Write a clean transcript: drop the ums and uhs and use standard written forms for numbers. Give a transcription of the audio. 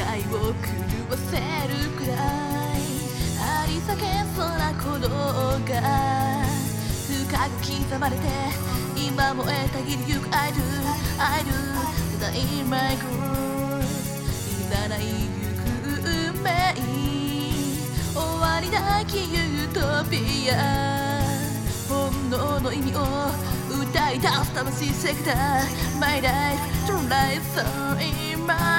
界を狂わせるくらい張り裂けそうな鼓動が深く刻まれて今燃えたぎりゆく I do ただ in my groove いらない行く命終わりなきユートピア本能の意味を歌い出す魂セクター My life to life so in my